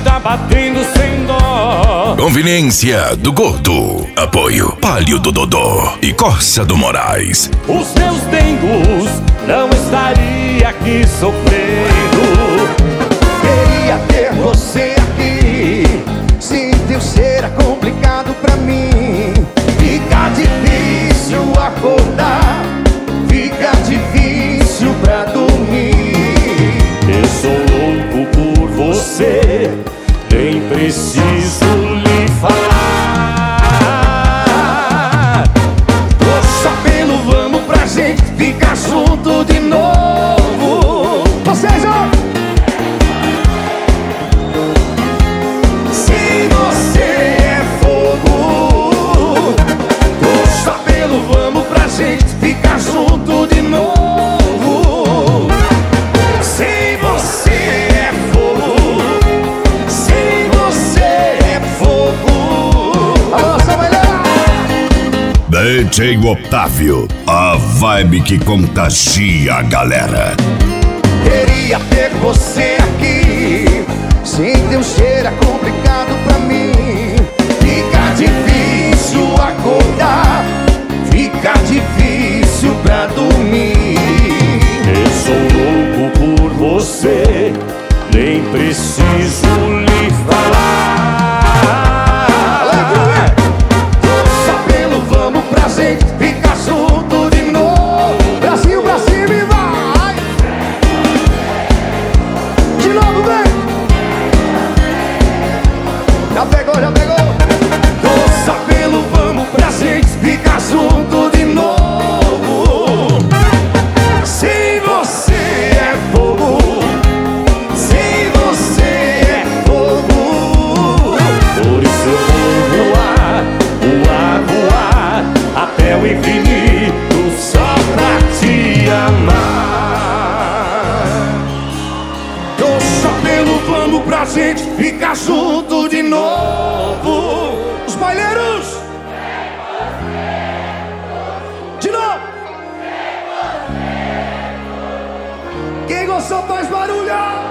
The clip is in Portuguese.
vida batendo sem dó. Conveniência do Gordo. Apoio Palio do Dodô e Corsa do Moraes. Os meus dengos não estaria aqui sofrendo. Queria ter você aqui. Sem teu ser é complicado pra mim. Fica difícil acordar, fica difícil pra dormir. Eu sou louco por você, nem preciso lhe falar. Tô sabendo, vamos pra gente ficar junto de novo. Vocês, ó! Se você é fogo, tô sabendo, vamos pra gente ficar junto de novo. Se você é fogo, se você é fogo. Alô, Samuelão! DJ Otávio, a vibe que contagia a galera. Queria ter você aqui. Sem teu cheiro é complicado pra mim. Fica difícil acordar, fica difícil pra dormir. Eu sou louco por você, nem preciso lhe falar. Tô sabendo, vamos pra gente ficar junto de novo. Brasil pra cima e vai. De novo, vem. Já pegou, já pegou. Tô sabendo, vamos pra gente ficar junto de novo. Se você é fogo, se você é fogo, Por isso eu vou voar, voar, voar até o infinito só pra te amar. tô sabendo, vamos pra gente ficar junto de novo. Os baileiros. De novo. Quem gostou faz barulho.